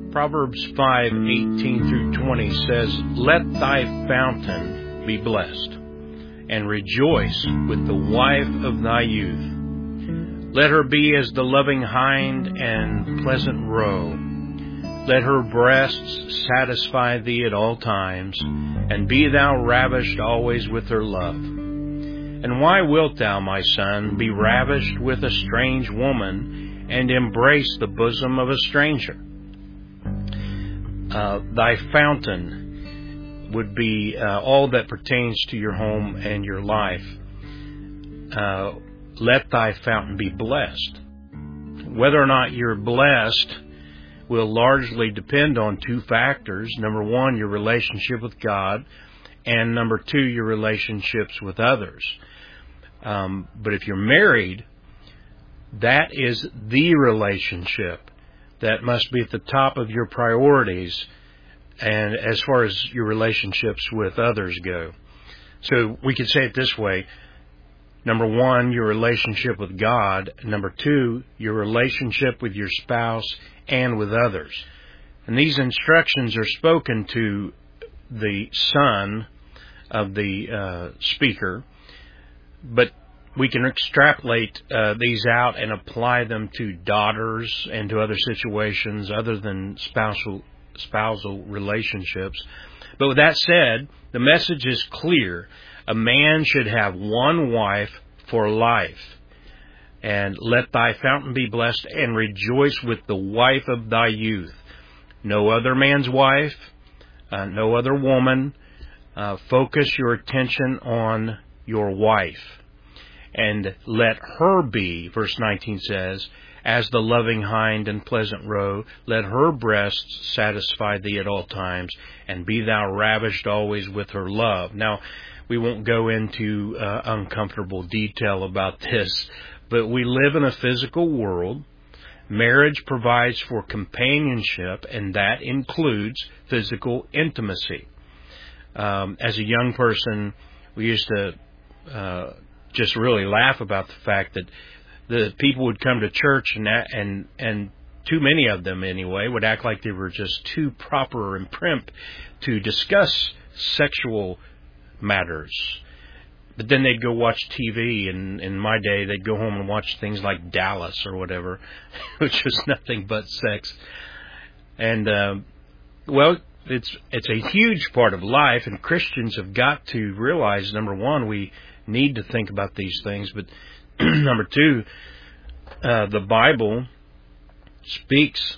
Proverbs 5:18 through 20 says, "Let thy fountain be blessed, and rejoice with the wife of thy youth. Let her be as the loving hind and pleasant roe. Let her breasts satisfy thee at all times, and be thou ravished always with her love. And why wilt thou, my son, be ravished with a strange woman, and embrace the bosom of a stranger?" Thy fountain would be all that pertains to your home and your life. Let thy fountain be blessed. Whether or not you're blessed will largely depend on two factors. Number one, your relationship with God, and number two, your relationships with others. But if you're married, that is the relationship that must be at the top of your priorities, and as far as your relationships with others go. So we could say it this way: number one, your relationship with God; number two, your relationship with your spouse and with others. And these instructions are spoken to the son of the speaker, but we can extrapolate these out and apply them to daughters and to other situations other than spousal relationships. But with that said, the message is clear. A man should have one wife for life. And let thy fountain be blessed, and rejoice with the wife of thy youth. No other man's wife, no other woman. Focus your attention on your wife. And let her be, verse 19 says, as the loving hind and pleasant roe. Let her breasts satisfy thee at all times, and be thou ravished always with her love. Now, we won't go into uncomfortable detail about this, but we live in a physical world. Marriage provides for companionship, and that includes physical intimacy. As a young person, we used to just really laugh about the fact that the people would come to church and too many of them anyway would act like they were just too proper and primp to discuss sexual matters. But then they'd go watch TV, and in my day they'd go home and watch things like Dallas or whatever, which was nothing but sex. And well, it's a huge part of life, and Christians have got to realize, number one, we need to think about these things, but number two, the Bible speaks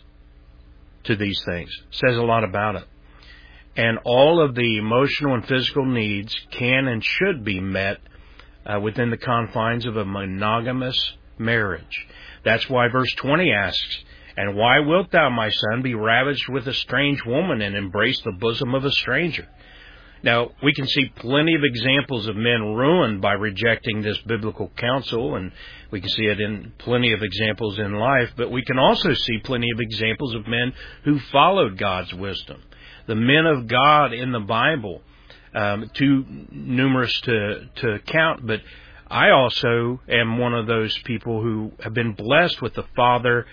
to these things, says a lot about it. And all of the emotional and physical needs can and should be met within the confines of a monogamous marriage. That's why verse 20 asks, "And why wilt thou, my son, be ravished with a strange woman, and embrace the bosom of a stranger?" Now, we can see plenty of examples of men ruined by rejecting this biblical counsel, and we can see it in plenty of examples in life, but we can also see plenty of examples of men who followed God's wisdom. The men of God in the Bible, too numerous to count, but I also am one of those people who have been blessed with a father,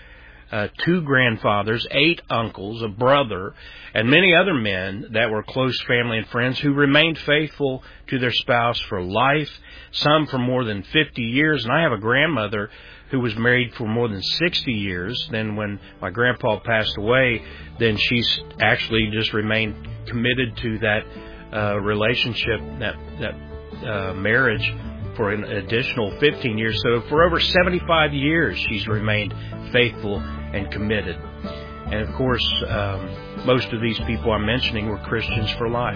2 grandfathers, 8 uncles, a brother, and many other men that were close family and friends who remained faithful to their spouse for life, some for more than 50 years. And I have a grandmother who was married for more than 60 years. Then when my grandpa passed away, then she's actually just remained committed to that relationship, that marriage, for an additional 15 years. So for over 75 years, she's remained faithful and committed. And of course, most of these people I'm mentioning were Christians for life.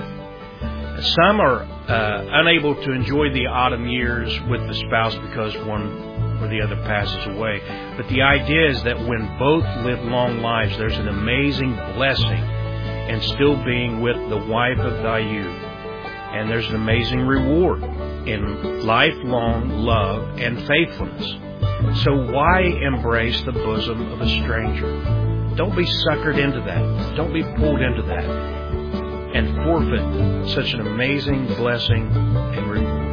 Some are unable to enjoy the autumn years with the spouse because one or the other passes away. But the idea is that when both live long lives, there's an amazing blessing in still being with the wife of thy youth. And there's an amazing reward in lifelong love and faithfulness. So why embrace the bosom of a stranger? Don't be suckered into that. Don't be pulled into that and forfeit such an amazing blessing and reward.